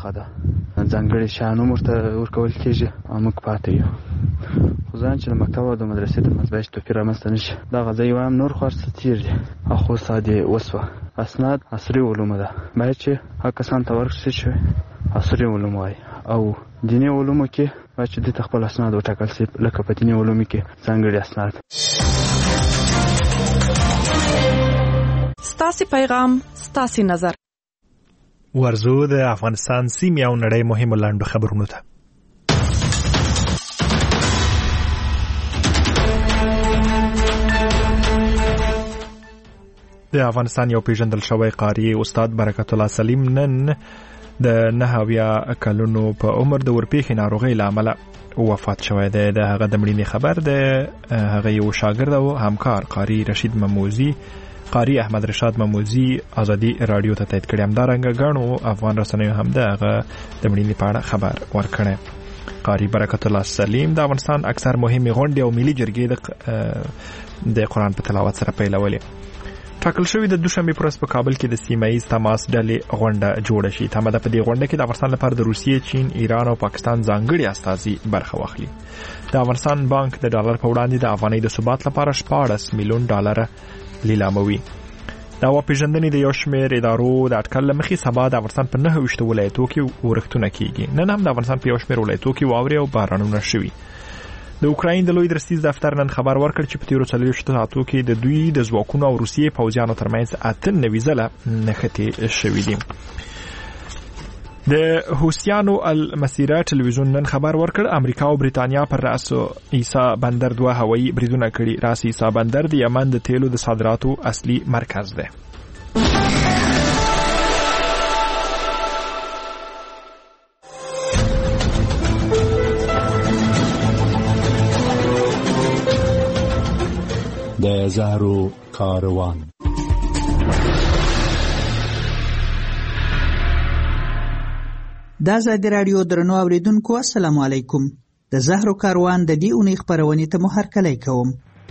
برخه ده، ځانګړي شیان هم ورته ورکول کېږي او موږ پاتې یو. خو ځان چې د مکتب او د مدرسې ترمنځ باید توپیر رامنځته نه شي. دغه ځای وایم نور خو هر څه تېر دي او خو ساعت یې وسوه. اسناد عصري علومو ده، باید چې هغه کسانو ته ورکړل شي چې عصري علوم وایي، او دیني علومو کې باید چې دې ته خپل اسناد وټاکل شي، لکه په دیني علومو کې ځانګړي اسناد. ستاسې پیغام ستاسې نظر. ورزو د افغانستان سیمې او نړۍ مهمو لنډو خبرونو ته. د افغانستان یو پیژندل شوی قاری استاد برکت الله سلیم نن د 9 کلونو په عمر د ورپېښې ناروغۍ له امله وفات شوی دی. د هغه د مړینې خبر د هغه یو شاګرد او همکار قاری رشید مموزي، قاری احمد رشاد مموزي ازادي رادیو ته تایید کړی. همدارنګه ګڼو افغان رسنیو هم د هغه د مړینې په اړه خبر ورکړی. قاری برکت الله سلیم د افغانستان اکثر مهمې غونډې او ملي جرګې د قرآن په تلاوت سره پیلولې. ټاکل شوی د دوشنبه پر ورځ په کابل کې د سیمایي تماس ډلې غونډه جوړه شي. تمه ده په دې غونډه کې د افغانستان لپاره د روسیې، چین، ایران او پاکستان ځانګړي استازي برخه واخلي. د افغانستان بانک د ډالر په وړاندې د افغانۍ د ثبات لپاره 14 میلیون ډالر لیلاموي. دا پیژندنې د یو شمېر ادارو د اټکل له مخې سبا د افغانستان په 9 ولایتو کې ورښتونه کیږي. نن هم د افغانستان په یو شمېر ولایتو کې واورې او بارانونه شوي. د اوکراین د لوی درستیز دفتر نن خبر ورکړ چې په تیرو 40 ساعتو کې د دوی د ځواکونو او روسیې پوځیانو ترمنځ 98 ځله نښتې شوي دي. د حوثیانو المسیره ټلویزیون نن خبر ورکړ امریکا او بریتانیا پر راس عیسی بندر 2 هوایي بریدونه کړي. راس عیسی بندر د یمن د تیلو د صادراتو اصلي مرکز دی. د زهرو کاروان. د ازادي رادیو درنو اوریدونکو السلام علیکم. د زهرو کاروان د دې اونۍ خپرونې ته مو هرکلی کوم.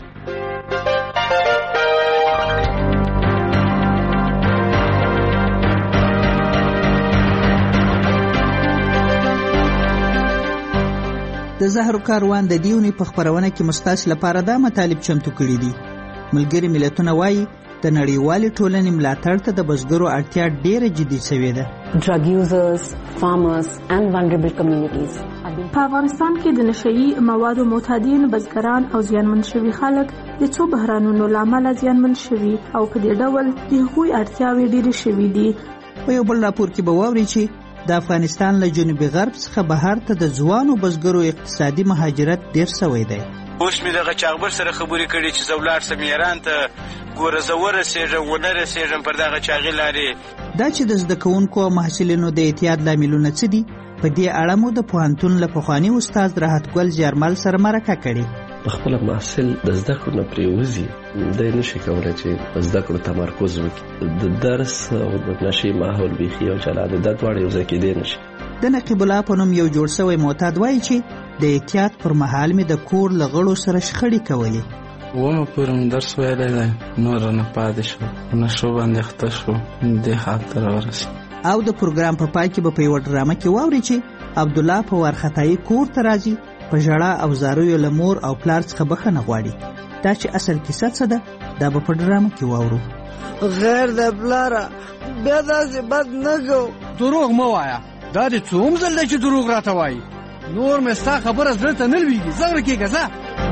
د زهرو کاروان د دې اونۍ په خپرونه کې مستاسو لپاره دا مطالب چمتو کړي دي. ملګري ملتونه وایي د نړیوالې ټولنې ملاتړ ته د بزګرو اړتیا ډېره جدي شوې ده. Drug users, farmers and vulnerable communities. په افغانستان کې د نشهیي موادو معتادین، بزګران او زیانمن شوي خلک د څو بحرانونو له امله زیانمن شوي او په دې ډول د هغوی اړتیاوې ډېرې شوي دي. په یو بل راپور کې به واورئ چې د افغانستان له جنوبي غرب څخه بهر ته د ځوانو بزګرو اقتصادي مهاجرت ډېر شوی دی. اوس مې دغه چاغبر سره خبرې کړې چې زه ولاړ سم ایران ته، ګوره زه ورسېږم ونه رسېږم پر دغه چاغې لارې. دا چې د زده کوونکو او محصلینو د اعتیاد لاملونه څه دي، په دې اړه مو د پوهنتون له پخواني استاد راحت ګل زیارمل سره مرکه کړې. خپل محصل د زده کړو نه پریوزي، دی نشي کولی چې په زده کړو تمرکز وکړي. د درس او د نشي ماحول بیخي او جلا ده، دا دواړه یو ځای کېدی نشي. د نقیب الله په نوم یو جوړ شوی معتاد وایي چې د احتیاط پر مهال مې د کور له غړو سره شخړې کولې. ومه پورې مې درس ویلی دی، نور رانه پاتې شو، نشو باندې اخته شو، دې حال ته راورسېد. او د پروګرام په پای کې به په یوه ډرامه کې واورئ چې عبدالله په وارخطایي کور ته راځي، په ژړا او زاریو له مور او پلار څخه بخښنه غواړي. دا چې اصل کیسه څه ده، دا به په ډرامه کې واورو. غیر د پلاره بیا داسې بد نه کو. دروغ مه وایه، دا دې څوم ځل دی چې دروغ راته وایي. نور مې ستا خبره زړه ته نه لوېږي، زغره کېږه ځه.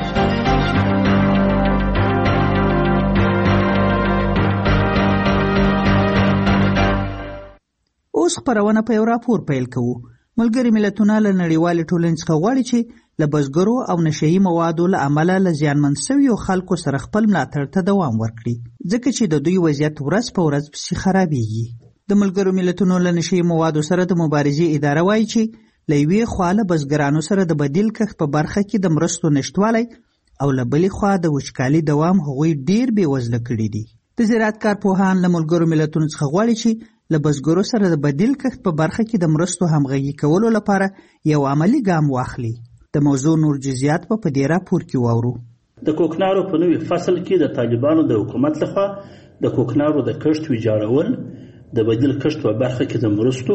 اوس خپرونه په یو راپور پیل کوو. ملګري ملتونه له نړیوالې ټولنې څخه غواړي چې له بزګرو او نشهیي موادو له امله له زیانمن شویو خلکو سره خپل ملاتړ ته دوام ورکړي، ځکه چې د دوی وضعیت ورځ په ورځ پسې خرابېږي. د ملګرو ملتونو له نشهیي موادو سره د مبارزې اداره وایي چې له یوې خوا له بزګرانو سره د بدیل کښت په برخه کې د مرستو نشتوالی او له بلې خوا د وچکالي دوام هغوی ډېر بېوزله کړي دي. د زراعت کارپوهان له ملګرو ملتونو څخه غواړي چې له بزګرو سره د بدیل کښت په برخه کې د مرستو همغږي کولو لپاره یو عملی ګام واخلي. د موضوع نور جزئیات په دې راپور کې واورو. د کوکنارو په نوي فصل کې د طالبانو د حکومت لخوا د کوکنارو د کښت ویجاړول، د بدیل کښت په برخه کې د مرستو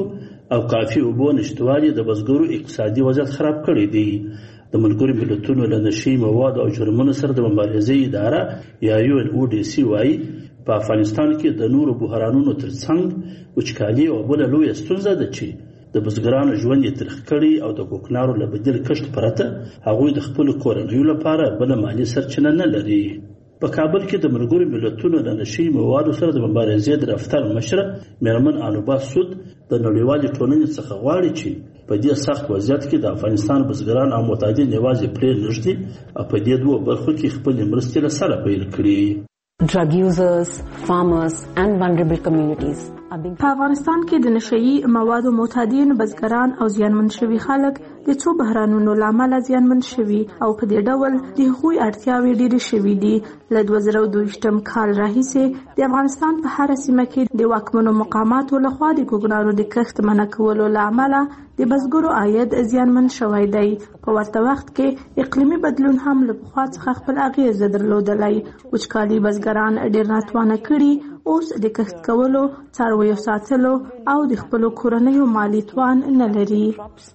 او کافي اوبو نشتوالي د بزګرو اقتصادي وضعیت خراب کړی دی. د ملګرو ملتونو له نشي موادو او جرمونو سره د مبارزې اداره یا UNODC وایي په افغانستان کې د نورو بحرانونو ترڅنګ وچکالي او بله لویه ستونزه ده چې د بزګرانو ژوند یې تریخ کړي او د کوکنارو له بدیل کښت پرته هغوی د خپلو کورنیو لپاره بله مالي سرچینه نه لري. په کابل کې د ملګرو ملتونو د نشي موادو سره د مبارزې د دفتر مشره میرمن انوبا سود د نړیوالې ټولنې څخه غواړي چې په دې سخت وضعیت کې د افغانستان بزګران او معتادین یوازې پرې نږدي او په دې دوه برخو کې خپلې مرستې له سره پیل کړي. Drug users, farmers and vulnerable communities. په افغانستان کې د نشئی موادو معتادین، بزګران او زیانمن شوي خلک د څو بحرانونو له امله زیانمن شوي او په دې ډول د هغوی اړتیاوې ډېرې شوي دي. له 2022 کال راهیسې د افغانستان په هره سیمه کې د واکمنو مقاماتو لخوا د کوکنارو د کښت منع کولو له امله د بزګرو عاید زیانمن شوی دی. په ورته وخت کې اقلیمي بدلون هم له پخوا څخه خپل اغیز درلودلی. وچکالي بزګران ډېر ناتوانه کړي، اوس د کښت کولو، څارویو ساتلو او د خپلو کورنیو مالي توان نه لري.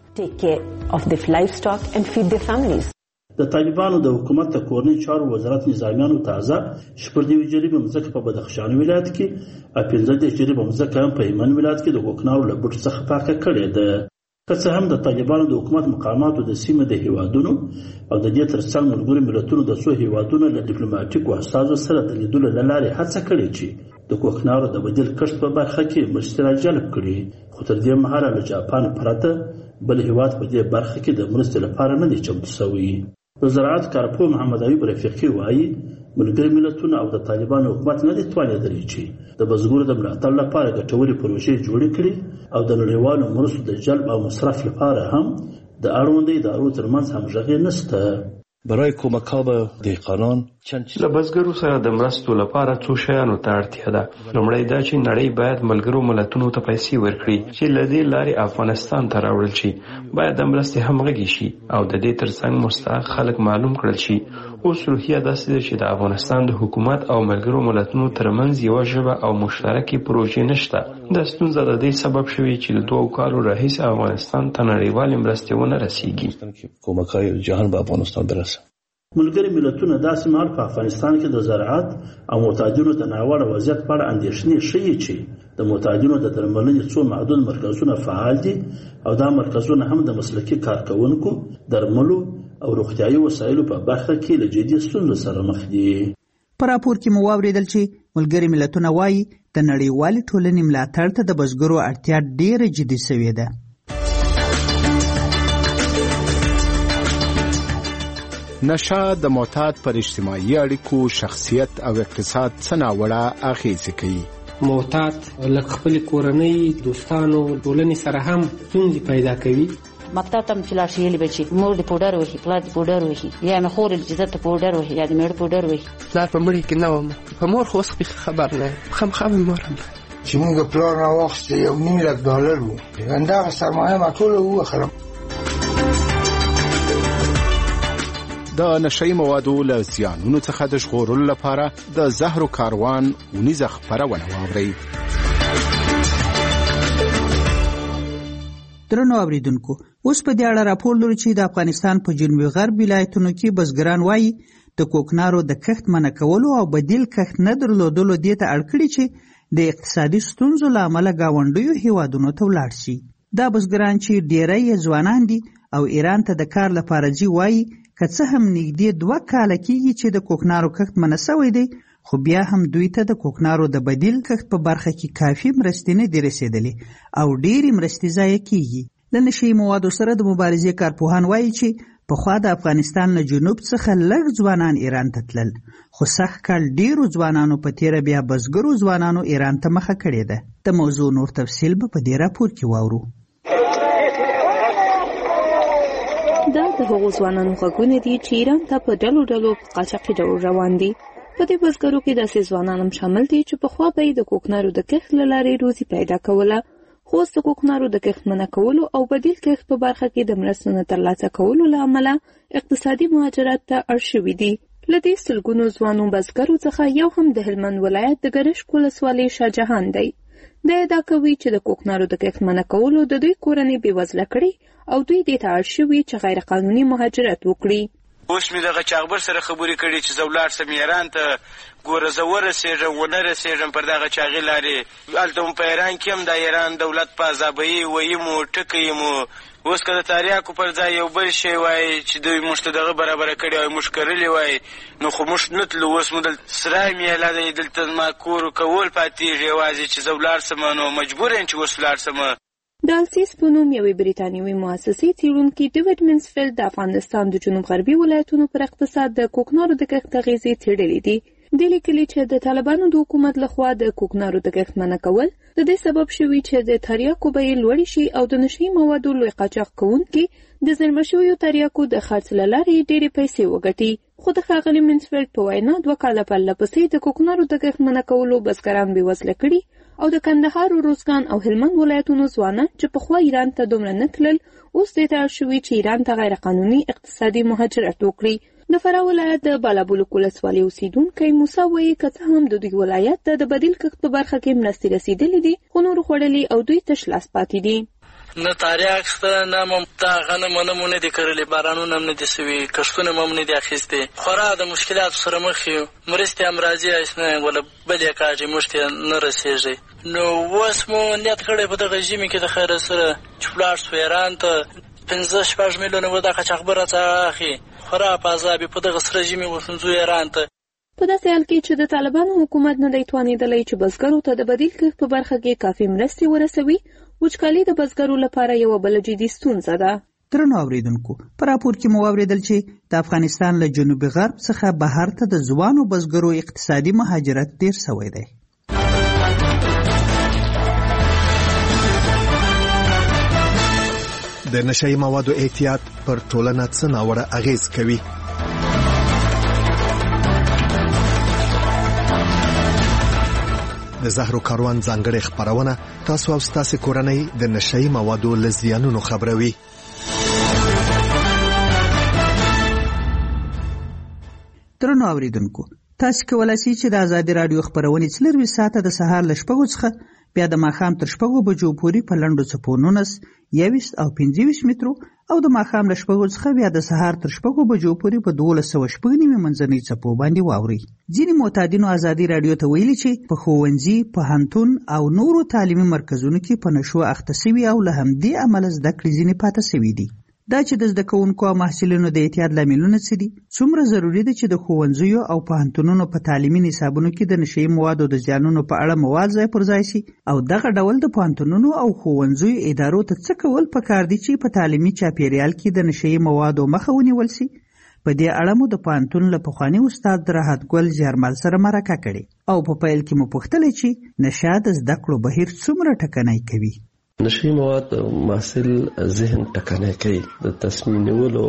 د طالبانو د حکومت د کورنۍ چارو وزارت نظامیانو تازه شپږ جریبه مځکه په بدخشان ولایت کې او 15 جریبه مځکه هم په هلمند ولایت کې د کوکنارو له بوټو څخه پاکه کړې ده. که څه هم د طالبانو د حکومت مقاماتو د سیمې د هیوادونو او د دې ترڅنګ ملګرو ملتونو د څو هیوادونو له ډیپلوماټیکو استازو سره د لیدلو له لارې هڅه کړې چې د کوکنارو د بدیل کښت په برخه کې مرستې راجلب کړي، خو تر دې مهاله له جاپان پرته بل هیواد په دې برخه کې د مرستې لپاره نه دی چمتو شوی. د زراعت کارپوه محمد ایوب رفیقي وایي ملګري ملتونه او د طالبانو حکومت نه دي توانېدلی چې د بزګرو د ملاتړ لپاره ګټورې پروژې جوړې کړي او د نړیوالو مرستو د جلب او مصرف لپاره هم د اړوندو ادارو ترمنځ همغږي نشته. برای کمک به دهقانان له بزګرو سره د مرستو لپاره څو شیانو ته اړتیا ده. لومړی دا چې نړۍ باید ملګرو ملتونو ته پیسې ورکړي چې له دې لارې افغانستان ته راوړل شي. باید د مرستې همغږي شي او د دې ترڅنګ مستحق خلک معلوم کړل شي. اوس روحیه داسې ده چې د افغانستان د حکومت او ملګرو ملتونو ترمنځ یوه ژبه او مشترکې پروژې نشته. دا ستونزه د دې سبب شوې چې د 2 کالو راهیسې افغانستان ته نړیوالې مرستې ونه رسیږي. کمک‌های جهان به افغانستان برسه. ملګري ملتونه داسې مهال په افغانستان کې د زراعت او معتادینو د ناوړه وضعیت په اړه اندېښنې ښیي چې د معتادینو د درملنې څو محدود مرکزونه فعال دي او دا مرکزونه هم د مسلکي کارکوونکو، درملو او روغتیايي وسایلو په برخه کې له جدي ستونزو سره مخ دي. په راپور کې مو واورېدل چې ملګري ملتونه وایي د نړیوالې ټولنې ملاتړ ته د بزګرو اړتیا ډېره جدي شوې ده. نشه د معتاد پر اجتماعي اړیکو، شخصیت او اقتصاد څه ناوړه اغېزې کوي. معتاد له خپل کورنۍ، دوستانو، ټولنې سره هم ستونزې پیدا کوي. مکتب ته چې لاړ شي بچي مور د پوډر وهي، پلار د پوډر وهي، یا مې خور د جزت پوډر وهي، یا د مېړه پوډر وهي. پلار په مړي کې نه وم، په مور خو اوس خبر نه خامخا مې مور هم چې موږ پلار راواخیسته $1,000,000 و، همدغه سرمایه ما ټوله ووخرم. د نشئی موادو له زیانونو څخه د ژغورلو لپاره د زهرو کاروان ونیزه خپرونه واورئ. درنو اوریدونکو، اوس په دې اړه راپور لرو چې د افغانستان په جنوبي غرب ولایتونو کې بزګران وایي د کوکنارو د کښت منع کولو او بدیل کښت نه درلودلو دې ته اړ کړي چې د اقتصادي ستونزو له امله ګاونډیو هیوادونو ته ولاړ شي. دا بزګران چې ډېری یې ځوانان دي او ایران ته د کار لپاره ځي وایي که څه هم نږدې 2 کاله کېږي چې د کوکنارو کښت منع شوی دی، خو بیا هم دوی ته د کوکنارو د بدیل کښت په برخه کې کافي مرستې نه دي رسېدلې او ډېرې مرستې ضایع کېږي. له نشي موادو سره د مبارزې کارپوهان وایي چې پخوا د افغانستان له جنوب څخه لږ ځوانان ایران ته تلل، خو سږ کال ډېرو ځوانانو په تېره بیا بزګرو ځوانانو ایران ته مخه کړې ده. د موضوع نور تفصیل به په دې راپور کې واورو. دا د هغو ځوانانو غږونه دي چې ایران ته په ډلو ډلو په قاچاقي ډول روان دي. په دې بزګرو کې داسې ځوانان هم شامل دي چې پخوا به یې د کوکنارو د کښت له لارې روزي پیدا کوله، خو اوس د کوکنارو د کښت منع کولو او بدیل کښت په برخه کې د مرستو نه ترلاسه کولو له امله اقتصادي مهاجرت ته اړ شوي دي. له دې سلګونو ځوانو بزګرو څخه یو هم د هلمند ولایت د ګرشک ولسوالۍ شاه جهان دی. دا ادعا کوي چې د کوکنارو د کښت منع کولو د دوی کورنۍ بېوزله کړي او دوی دې ته اړ شوي چې غیر قانوني مهاجرت وکړي. اوس مې دغه چاغبر سره خبرې کړي چې زه ولاړ سم ایران ته، ګوره زه ورسېږم ونه رسېږم پر دغه چاغې لارې. هلته هم په ایران کې هم د ایران دولت په عذابوي ویمو ټکیمو. اوس که د تاریاکو پر ځای یو بل شی وای چې دوی موږ ته دغه برابره کړي وای، موږ کرلي وای، نو خو موږ نه تلو. اوس مو دلته سرای میله دی، دلته زما کور کول پاتېږي یوازې چې زه ولاړ سم، نو مجبور یم چې اوس ولاړ سم. د السیس په نوم یوې بریتانیوي مؤسسې څېړونکي ډیوډ منسفیلډ د افغانستان د جنوب غربي ولایتونو پر اقتصاد د کوکنارو د کښت اغېزې څېړلې دي. دې لیکلي چې د طالبانو د حکومت لخوا د کوکنارو د کښت منع کول د دې سبب شوي چې د تریاکو بیې لوړې شي او د نشهیي موادو لوی قاچاق کوونکي د زېرمه شویو تریاکو د خرڅ له لارې ډېرې پیسې وګټي. خو د ښاغلي منسفیلډ په وینا 2 کاله پرله پسې د کوکنارو د کښت منع کولو بزګران بېوزله کړي او د کندهار، روزګان او هلمند ولایتونو ځوانان چې پخوا ایران ته دومره نه تلل اوس دې ته اړ شوي چې ایران ته غیر قانوني اقتصادي مهاجرت وکړي. د فراه ولایت د بالابلوک ولسوالۍ اوسیدونکی موسی وایي که څه هم د دوی ولایت ته د بدیل کښت په برخه کې مرستې رسېدلې دي، خو نورو خوړلي او دوی تش لاس پاتې دي. نه تاریاک شته، نه مو دا غنم نه دي کرلي، بارانونه هم نه دي سوي، کښتونه هم نه دي اخیستي. خورا د مشکلاتو سره مخ یو. مرستې هم راځي نه ولا بلې کاږي، موږ ته نه رسېږي. نو اوس مو نیت کړی په دغه ژمي کې د خیر سره چې ولاړ سو ایران ته 15-16 میلیونه به دا قاچاقبر راڅخه اخلي. خورا په عذاب په دغه سره ژمي وسنځو ایران ته. په داسې حال کې چې د طالبانو حکومت نه دی توانېدلی چې بزګرو ته د بدیل کښت په برخه کې کافي مرستې ورسوي، وچکالي د بزګرو لپاره یوه بله جدي ستونزه ده. درنو اوریدونکو، په راپور کې مو واورېدل چې د افغانستان له جنوبي غرب څخه بهر ته د ځوانو بزګرو اقتصادي مهاجرت ډېر سوی دی. د نشهیي موادو احتیاط پر ټولنه څه ناوړه اغېز کوي؟ د زهرو کاروان ځانګړې خپرونه تاسو او ستاسو کورنۍ د نشهیي موادو له زیانونو خبروي. درنو اوریدونکو، تاسو کولای شئ چې د ازادي رادیو خبرونه 24 ساعته د سهار له 6 څخه بیا د ماښام تر 6 بجو پورې په لنډو څپو 19 21 او 25 مترو او د ماښام له 6 څخه بیا د سهار تر 6 بجو پورې په 1290 منځنۍ څپو باندې واوري. ځینې معتادینو ازادي رادیو ته ویلي چې په ښوونځي، پوهنتون او نورو تعلیمي مرکزونو کې په نشو اخته سوي او له همدې امله زده کړې ځینې پاتې سوي دي. دا چې د زده کوونکو او محصلینو د احتیاط لاملونه څه دي؟ څومره ضروري ده چې د ښوونځیو او پوهنتونونو په تعلیمي نصابونو کې د نشهیي موادو د زیانونو په اړه مواد ځای پر ځای شي؟ او دغه ډول د پوهنتونونو او ښوونځیو ادارو ته څه کول پکار دي چې په تعلیمي چاپیریال کې د نشهیي موادو مخه ونیول شي؟ په دې اړه مو د پوهنتون له پخواني استاد راحت ګل زیارمل سره مرکه کړې او په پیل کې مو پوښتلې چې نشه د زده کړو بهیر څومره ټکنی کوي. نشهیي مواد محصل ذهن ټکنی کوي، د تصمیم نیولو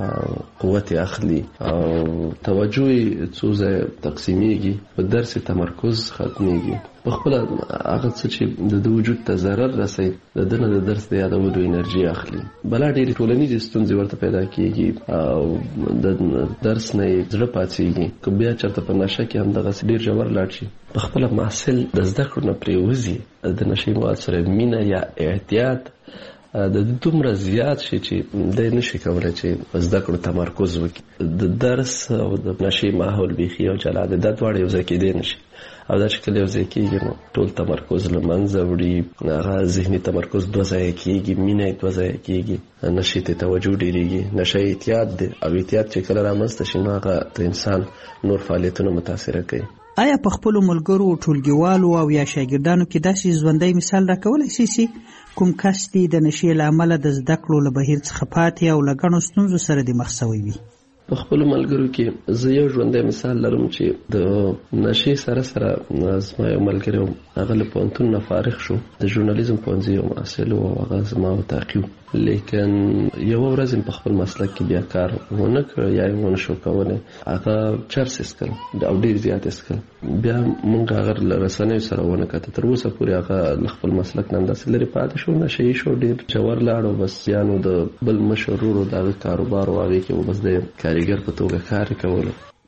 قوت اخلي او توجه څو ځای تقسیمیږي، په درس تمرکز ختمیږي. په خپل هغه څه چې د وجود ته ضرر رسي د دنه د درس د یادولو انرژي اخلي. بلا ډېرې ټولنیزې ستونزې ورته پیدا کیږي او د درس نه زړه پاتېږي. که بیا چېرته په نشه کې هم دغسې ډېر ژور لاړ شي، په خپله محصل د زده کړو نه پرېوځي، د نشهیي مواد سره مینه یا احتیاط د دومره زیات شي چې دی نشي کولی چې په زده کړو تمرکز وکړي. د درس او د نشهیي ماحول بیخي او جلا دی، دا دواړه یو ځای کېدی نشي. او دا چې کله یو ځای کېږي نو ټول تمرکز له منځه وړي، هغه ذهني تمرکز 2 ځایه کېږي، مینه 2 ځایه کېږي، نشي ته توجه ډېرېږي. نشه احتیاط دی او احتیاط چې کله رامنځته شي نو هغه د انسان نور فعالیتونه متاثره کوي. آیا په خپلو ملګرو، ټولګیوالو او یا شاګردانو کې داسې ژوندی مثال راکولی شي چې کوم کس دې د نشې له امله د زده کړو له بهیر څخه پاتې او له ګڼو ستونزو سره دې مخ سوی وي؟ په خپلو ملګرو کې زه یو ژوندی مثال لرم چې د نشې سره سره زما یو ملګری هغه له پوهنتون نه فارغ شو، د ژورنالیزم پوهنځي یو محصل و، هغه زما تعقیب، لیکن یوه ورځ په خپل مسلک کې بیا کار ونه کړ یا یې ونه شو کولی. هغه چرس اسکل او ډېر زیات اسکل، بیا موږ هغه له رسنیو سره ونه کته. تر اوسه پورې هغه له خپل مسلک نه همداسې لرې پاتې شو، نشهیي شو، ډېر ژور لاړ او بس یا نو د بل مشهور ورو د هغه کاروبار و هغې کې بس د کارګر په توګه کار کولو.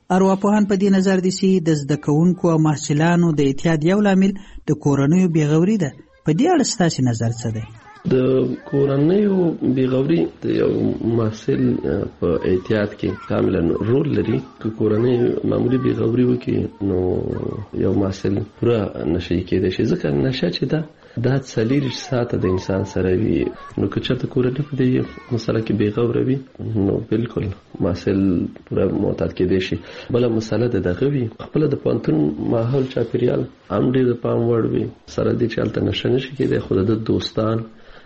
ارواپوهان په دې نظر دي چې د زده کوونکو او محصلانو د اعتیاد یو لامل د کورنیو بېغوري ده. په دې اړه ستاسې نظر څه دی؟ د کورنیو بېغوري د یو محصل په اعتیاد کې کاملا رول لري. که کورنۍ معمولي بېغوري وکړي نو یو محصل پوره نشه کېدای شي، ځکه نشه چې ده دا 40 ساعته د انسان سره وي. نو که چېرته کورنۍ په دې مسله کې بېغوره وي نو بالکل محصل پوره معتاد کېدای شي. بله مسله د دغه وي خپله د پوهنتون ماحول چاپېریال هم ډېر د پام وړ وي، سره دې چې هلته نشه نشي کېدای، خو د دوستان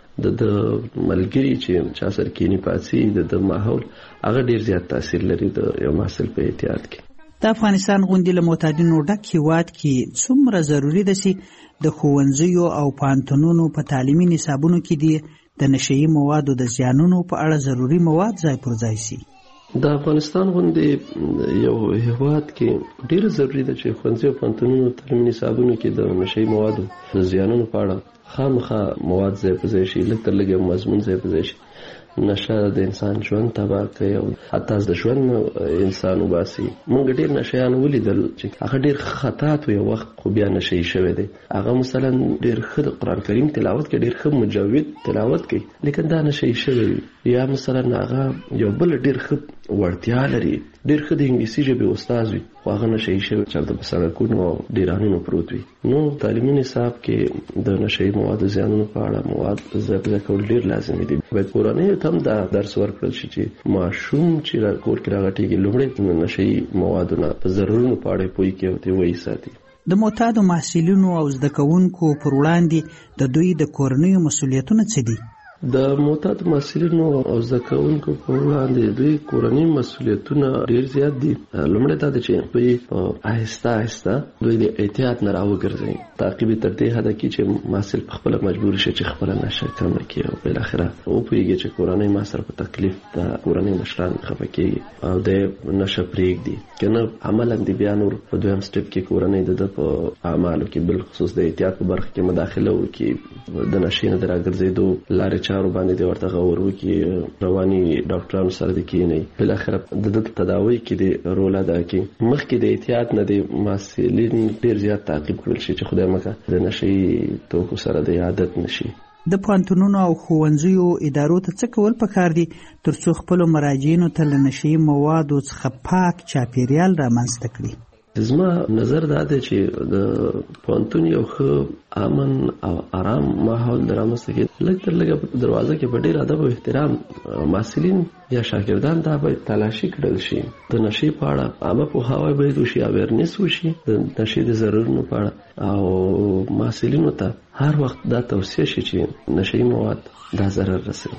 د ملګري چې چا سره کینی پاتې د ماحول هغه ډېر زیات تاثیر لري د یو محصل په احتیاط کې. د افغانستان غوندې له معتادینو ډک هېواد کې څومره ضروري ده چې د ښوونځیو او پوهنتونونو په تعلیمي نصابونو کې دې د نشهیي موادو د زیانونو په اړه ضروري مواد ځای پر ځای شي؟ د افغانستان غوندې یو هېواد کې ډېر ضروري ده چې ښوونځي او پوهنتونونو تعلیمي نصابونو کې د نشهیي موادو د زیانونو په اړه خامخا مواد ځای په ځای شي، لږ تر لږه مضمون ځای په ځای شي. نشه د انسان ژوند تباه کوي او حتی د ژوند انسان وباسي. موږ ډېر نشهیان ولیدل چې هغه ډېر خطاط یو وخت خو بیا نشهیي شوی دی. هغه مثلا ډېر ښه د قرآن کریم تلاوت کوي، ډېر ښه مجود تلاوت کوي، لیکن دا نشهیي شوی وي. یا مثلا هغه یو بل ډېر ښه وړتیا لري، ډېر ښه د انګلیسي ژبې استاد وي، خو هغه نشهیي شوی چېرته په سړکونو او ډیرانونو پروت وي. نو تعلیمي نصاب کې د نشهیي موادو زیانونو په اړه مواد ځای په ځای کول ډېر لازمي دي. باید کورنیو ته هم دا درس ورکړل شي چې ماشوم چې کور کې راغټېږي لومړی د نشهیي موادو نه په ضررونو په اړه پوه کړي او ترې وایساتي. د معتادو محصلینو او زده کوونکو پر وړاندې د دوی د کورنیو مسؤلیتونه څه دي؟ د معتادو محصلینو او زده کوونکو په وړاندې دوی کورني مسؤلیتونه ډېر زیات دي. لومړی دا ده چې دوی په آهسته آهسته دوی د احتیاط نه راوګرځوي، تعقیب یې تر دې حده کړي چې محصل پخپله مجبور شي چې خپله نشه کمه کړي او بالاخره وپوهېږي چې کورنۍ ما سره په تکلیف د کورنۍ مشران خفه کېږي او د نشه پرېږدي. که نه عملا د بیا نور په دویم سټپ کې کورنۍ د ده په اعمالو کې بالخصوص د احتیاط په برخه کې مداخله وکړي، د نشې نه د راګرځېدو لارې چارو باندې د ورته غور وکړي، رواني ډاکټرانو سره د کښېنئ، بالاخره د ده تداوی کې د رول ادا کړي. مخکې د احتیاط نه د محصلین ډېر زیات تعقیب کړل شي چې خدای مکړه د نشهیي توکو سره د عادت نشي. د پوهنتونونو او ښوونځیو ادارو ته څه کول پکار دي ترڅو خپلو مراجعینو ته له نشهیي موادو څخه پاک چاپېریال رامنځته کړي؟ زما نظر دا دی چې د پوهنتون یو ښه امن او آرام ماحول د رامنځته کېدو، لږ تر لږه په دروازه کې په ډېر ادب او احترام محصلین یا شاګردان دا باید تلاشي کړل شي. د نشې په اړه عامه پوهاوی باید وشي، اویرنس وشي د نشې د ضررونو په اړه، او محصلینو ته هر وخت دا توصیه شي چې نشهیي مواد دا ضرر رسوي.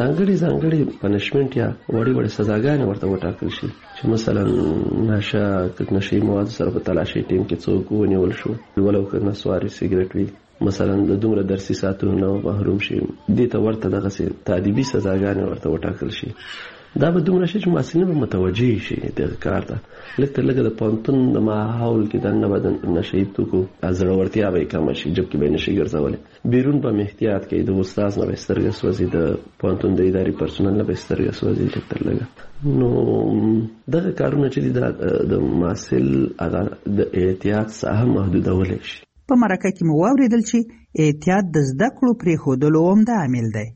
ځانګړي پنشمنټ یا وړې سزاګانې ورته وټاکل شي چې مثلا نشهیي مواد سره په تلاشي ټیم کې څوک ونیول شو ولو که نسواري سیګریټ وي، مثلا د دومره درسي ساعتونو نه محروم شي، دې ته ورته دغسې تادیبي سزاګانې ورته وټاکل شي. دا به دومره شي چې محصلین به متوجه شي دغه کار ته. لږ تر لږه د پوهنتون د ماحول کې دننه به د نشهیي توکو زړورتیا به یې کمه شي، جبکې به یې نشي ګرځولې. بیرون به مې احتیاط کوي، د استاذ نه به یې سترګه سوځي، د پوهنتون د اداري پرسونل نه به یې سترګه سوځي لږ تر لږه. نو دغه کارونه چې دي د محصل هغه د احتیاط ساحه محدودولی شي. په مرکه کې مو واورېدل چې احتیاط د زده کړو پرېښودلو عمده عامل دی.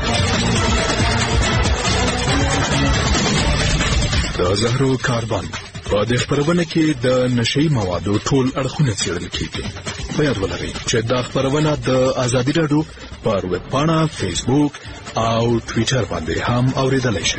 د زهرو کاروان په دې خپرونه کې د نشهیي موادو ټول اړخونه څېړل کېږي. په یاد ولرئ چې دا خپرونه د ازادي راډیو پر ویب پاڼه، فیسبوک او ټویټر باندې هم اورېدلی شئ.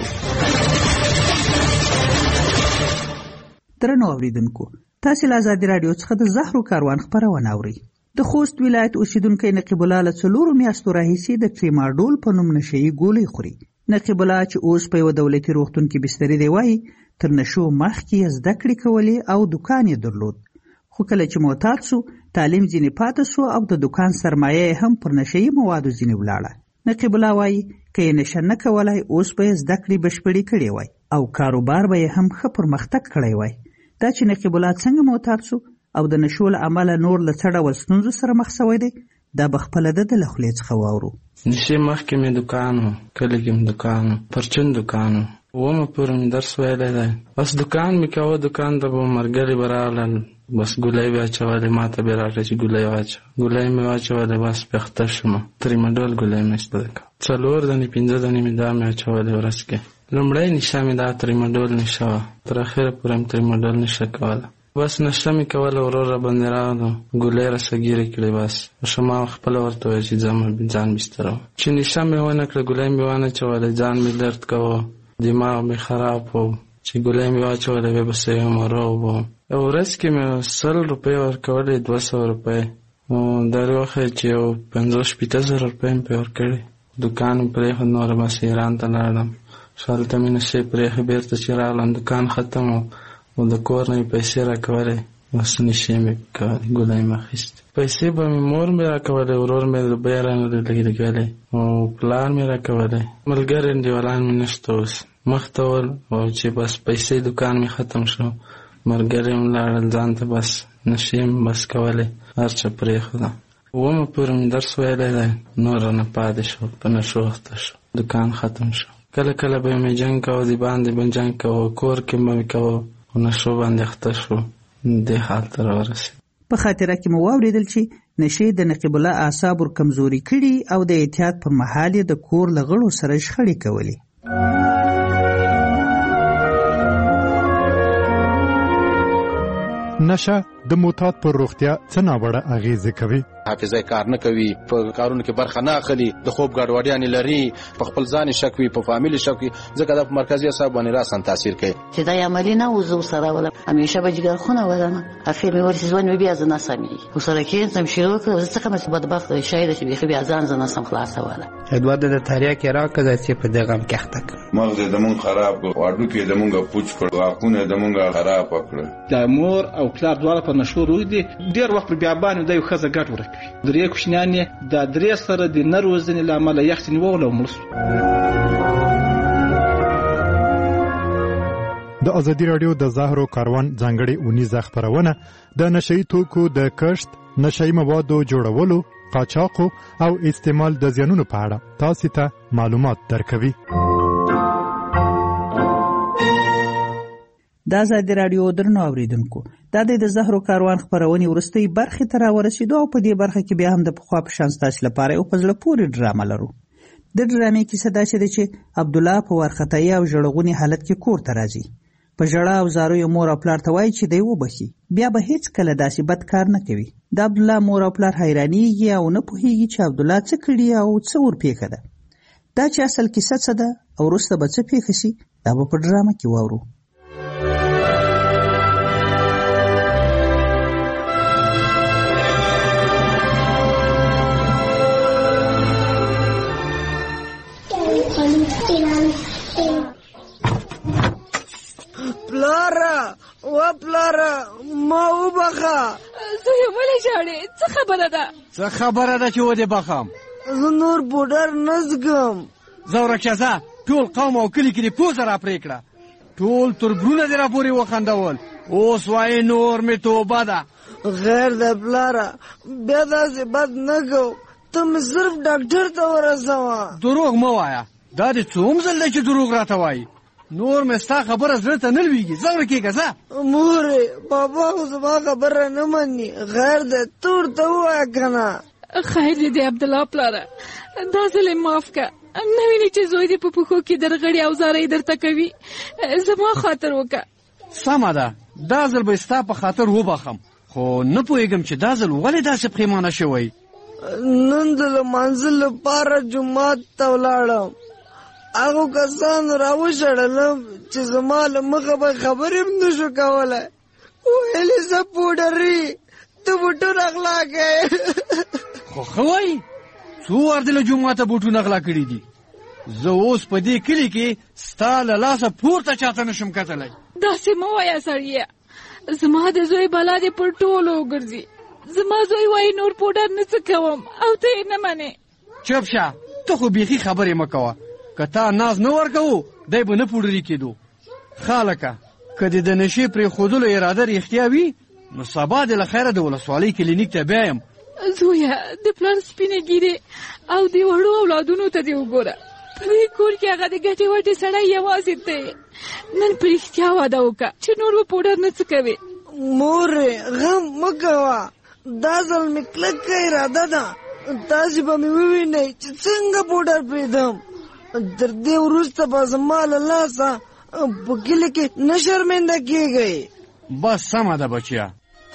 درنو اوریدونکو، تاسې له ازادي راډیو څخه د زهرو کاروان خپرونه اورئ. د خوست ولایت اوسیدونکی نقیب الله له 4 میاشتو راهیسې د ټریماډول په نوم نشهیي ګولۍ خوري. نقیب الله چې اوس په یوه دولتي روغتون کې بستري دی وایي تر نشو مخکې یې زده کړې کولې او دوکان یې درلود، خو کله چې معتاد سو تعلیم ځینې پاته سو او د دوکان سرمایه یې هم پر نشهیي موادو ځینې ولاړه. نقیب الله وایي که یې نشه نه کولای اوس به یې زده کړې بشپړې کړې وای او کاروبار به یې هم ښه پرمختګ کړی وای. دا چې نقیب الله څنګه معتاد سو او د نشو له امله نور له څه ډول ستونزو سره مخ سوی دی، دا به خپله د له خولې څخه واورو. نشې مخکې مې دوکان و، کلي کې مې دوکان و، پرچون دوکان و، اومه پورې مې درس ویلی دی. بس دکان مې کوه، دکان ته به ملګري به راغلل، بس ګولۍ به اچولې، ما ته به راکړه چې ګولۍ واچوه. ګولۍ مې واچولې، بس بیا خته شوم. تریمډول ګولۍ مې زده کړه. 4 دانې 5 دانې مې دا مې اچولې ورځ کې. لومړی نشه مې دا تریمډول نشه وه، تر اخره پورې مې تریمډول نشه کوله. بس نشه مې کوله، ورور را باندې راغلو، ګولۍ راسه ګیرې کړې. بس ما خپله ورته ویل چې ځان بستره وه. چې نشه مې ونه کړه، ګولۍ مې وانه چوله، ځان مې درد کوه، دماغ مې خراب و. چې ګولۍ مې واچوله بیا به صحیح مرغ وم. یو ورځ کې مې 100 روپۍ ورکولې، 200 روپۍ. دا وخت چې یو 50-60 روپۍ مې پرې ورکړې. دکان مې پرېښود، نوره بس ایران ته لاړم. هلته مې نشې پرېښې، بېرته چې راغلم دکان ختم و، د کور نه مې پیسې راکولې، بس نشې مې کولې، ګولۍ مې اخیستې. پیسې به مې مور مې راکولې، ورور مې روپۍ رانه لګېدلې، او پلار مې راکولې. ملګري انډیوالان مې نشته اوس، مخ ته ول. او چې بس پیسې دکان مې ختم شو، ملګري هم لاړل ځان ته، بس نشې مې بس کولې، هر څه پرېښودم. اومه پورې مې درس ویلی دی، نور رانه پاتې شو، په نشو اخته شو، دکان ختم شو. کله کله به مې جنګ کوه، د باندې به جنګ کوه، کور کې به مې کوه، په نشو باندې اخته شو، دې حال ته راورسېد. په خاطره کې مو واورېدل چې نشې د نقیب الله اعصاب ور کمزوري کړي او د احتیاط پر مهال یې د کور له غړو سره شخړې کولې. نشه د معتاد پر روغتیا څه ناوړه اغیزې کوي؟ حافظه کار نه کوي، په کارونو کې برخه نه اخلي، د خوب ګډوډیانې لري، په خپل ځان شک وي، په فامیل شک وي، ځکه دا په مرکزي اعصاب باندې راسن تاثیر کوي. چې دا عملی نه وزو سره ولا همیشه به جګر خونه ولنه اخر مې ورسې ځوان مې بیا زنه سمي وسره کې سم شروع کړ، زه څنګه مې بدبخت شاید چې بیا بیا ځان زنه سم خلاص ولا ادوار د تاریخ کې راکړه چې په دغه کې اخته مغز د مون خراب کړ، واډو کې د مونږه پوچ کړ، واقونه د مونږه خراب کړ. د مور او پلار دواړه په نشو روي دي، ډیر وخت بیا باندې د یو خزه ګټ ورکوي. درې کوشنیان د درې سره د نروزنې لامل یخت نیول او مړ. د ازادي رادیو د زهرو کاروان ځانګړې اونیزه خپرونه د نشئی توکو د کښت، نشئی موادو جوړولو، قاچاقو او استعمال د زیانونو په اړه تاسو ته معلومات درکوي. د ازادي رادیو درنو اوریدونکو، دا د زهرو کاروان خپرونې وروستۍ برخې ته راورسېدو او په دې برخه کې بیا هم د پخوا په شان ستاسو لپاره یو په زړه پورې ډرامه لرو. د ډرامې کیسه داسې ده چې عبدالله په وارخطایي او ژړغوني حالت کې کور ته راځي. په ژړا او زارو یې مور او پلار ته وایي چې دی وبخي، بیا به هیڅ کله داسې بد کار نه کوي. د عبدالله مور او پلار حیرانېږي او نه پوهېږي چې عبدالله څه کړي او څه ورپېښه ده. دا چې اصل کیسه څه ده او وروسته به څه پېښه شي، دا به په ډرامه کې واورو. پلاره و پلاره ما وبخه. زوی ولې ژاړې؟ څه خبره ده؟ څه خبره ده چې ودې بخم؟ زه نور پوډر نه څښم. زه ورکشه ځه، ټول قوم او کلي کې دې پوزه را پرې کړه، ټول تربرونه دې را پورې وخندول، اوس وایې نور مې توبه ده. غیر ده پلاره، بیا داسې بد نه کو، ته مې صرف ډاکټر ته ورسوه. دروغ مه وایه، دا دې څوم ځل دی چې دروغ راته وایي؟ نور مې ستا خبره زړه ته نه لوېږي، ځه ورکېږه ځه. مورې بابا خو زما خبره نه مني، غیر دی ته ورته ووایه که نه. خیر دې دی عبدالله پلاره، دا ځل یې معاف که. نه وینې چې زوی دې په پښو کې درغړې او زارۍ درته کوي، زما خاطر وکړه. سمه ده، دا ځل به ستا په خاطر وبخم، خو نه پوهېږم چې دا ځل ولې داسې پښیمانه شوی. نن د لمانځه لپاره جومات ته ولاړم، هغو کسانو راوشړلم چې زما له مخه به خبرې هم نه شو کولی. ویلې زه پوډري، ته بوټونه غلا کوې. خو ښه وایي، څو وار دې له جوماته بوټونه غلا کړي دي؟ زه اوس په دې کلي کې ستا له لاسه پورته چاته نشم کتلی. داسې مه وایه سړیه، زما د زوی بلا دې پر ټولو وګرځي. زما زوی وایي نور پوډر نه څه کوم او ته یې نه منې. چپ شه، ته خو بیخي خبرې مه کوه، که تا ناز نه ورکوو دی به نه پوډري کېدو. خالکه که دې د نشې پرېښودلو اراده رښتیا وي نو سبا دې له خیره د ولسوالۍ کلینیک ته بیایم. زویه د پلار سپینې ګیرې او د وړو اولادونو ته دې وګوره، په دې کور کې هغه د ګټې وټې سړی یوازې دی. نن په رښتیا واده وکړه چې نور به پوډر نه څه کوې. مورې غم مه کوه، دا ځل مې کلکه اراده ده تاسې به مې ووینئ چې څنګه پوډر پرېږدم. تر دې وروسته به زما له لاسه په کلي کې نه شرمنده کېږئ. بس سمه ده بچیا.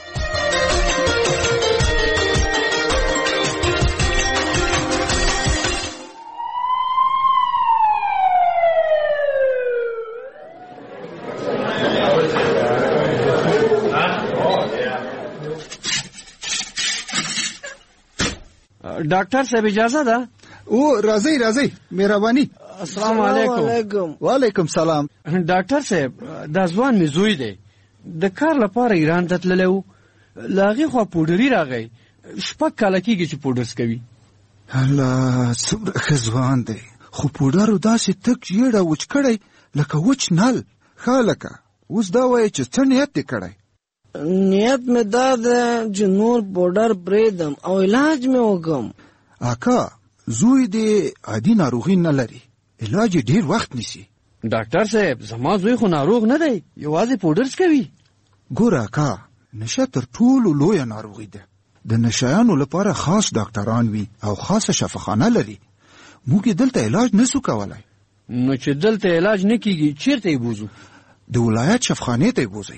ډاکټر صاحب اجازه ده؟ او راځئ راځئ، مهرباني. السلام علیکم. وعلیکم سلام. ډاکټر صاحب دا ځوان مې زوی دی، د کار لپاره ایران ته تللی و، له هغې خوا پوډري راغی، 6 کاله کېږي چې پوډرس کوي. الله څومره ښه ځوان دی، خو پوډرو داسې تک ژېړه وچ کړی لکه وچ نل. ښه لکه اوس دا وایي چې څه نیت دې کړی؟ نیت مې دا ده چې نور پوډر پرېږدم او علاج مې وکړم. اکا زوی دې عادي ناروغي نه لري، علاج یې ډېر وخت نیسي. ډاکټر صاحب زما زوی خو ناروغ نه دی، یوازې پوډرس کوي. ګوره اکا، نشه تر ټولو لویه ناروغي ده. د نشایانو لپاره خاص ډاکټران وي او خاصه شفاخانه لري. موږ دلته علاج نسو کولای. نو چې دلته علاج نه کیږي چیرته یې بوزو؟ د ولایت شفاخانې ته یې بوزئ.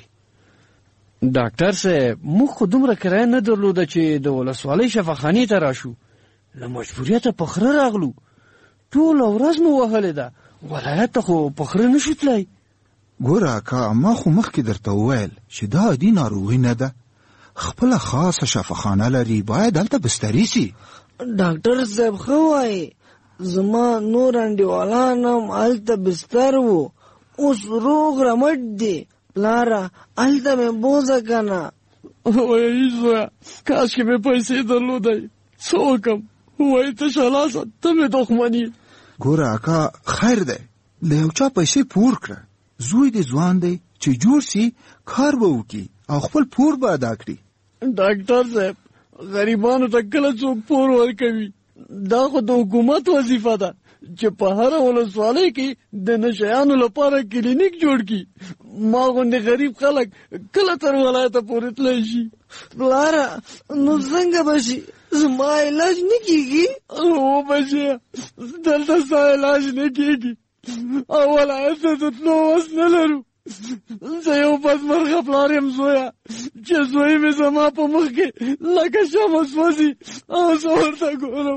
ډاکټر صاحب موږ خو دومره کرایه نه درلوده چې د ولسوالۍ شفاخانې ته راشو، له مجبوریته په خره راغلو، ټوله ورځ مو وهلې ده، ولایت ته خو په خره نشو تلای. ګوره اکا، ما خو مخکې درته وویل چې دا عادي ناروغي نه ده، خپله خاصه شفاخانه لري، باید هلته بستري سي. ډاکټر صاحب ښه وایي، زما نور انډیوالان هم هلته بستر وو، اوس روغ رمټ دي. پلاره هلته مې بوځه که نه. وایي زویه کاشکې مې پیسې درلودی، څه وکړم؟ وایي تشه لاسه ته مې دښمن یې. ګوره اکا خیر دی، له یو چا پیسې پور کړه. زوی دې ځوان دی چې جوړ سي، کار به وکړي او خپل پور به ادا کړي. ډاکټر صاحب غریبانو ته کله څوک پور ورکوي؟ دا خو د حکومت وظیفه ده چې په هره ولسوالۍ کې د نشیانو لپاره کلینیک جوړ کړي. ما غوندې غریب خلک کله تر ولایته پورې تللی شي؟ پلاره نو څنګه به شي؟ زما علاج نه کېږي؟ هو بچیه، دلته ستا علاج نه کېږي او ولایت ته د تلو وس نه لرو. زه یو بدمرغه پلار یم زویه، چې زوی مې زما په مخ کې لکه شمع سوځي او زه ورته ګورم.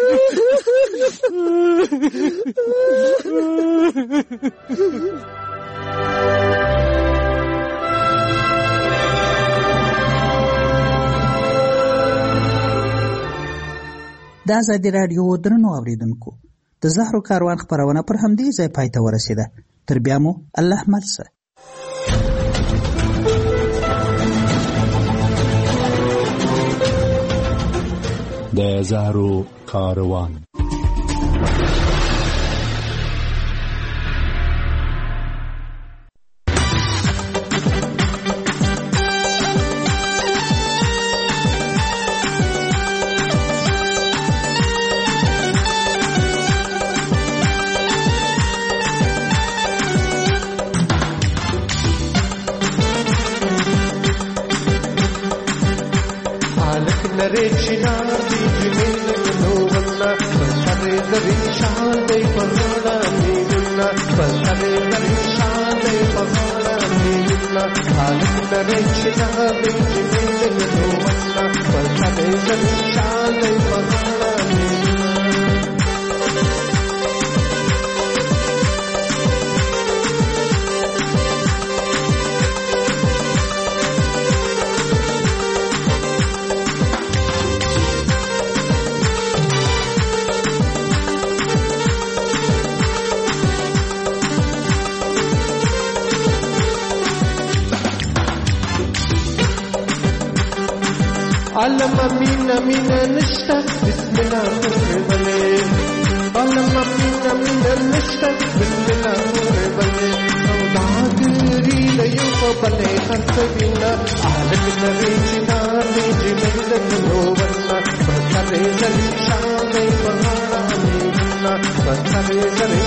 د ازادي راډیو درنو اوریدونکو، د زهرو کاروان خپرونه پر همدې ځای پای ته ورسېده. تر بیا مو الله مل شه. د زهرو کاروان. علم مينا مينا نشتا بسم الله مربلي علم مينا مينا نشتا بسم الله مربلي داغري ليوم بلي خرطبينا عالم نريجنا نيجي ميلن نوبنا بطلي زلي شامي بغانا مينا بطلي re ga re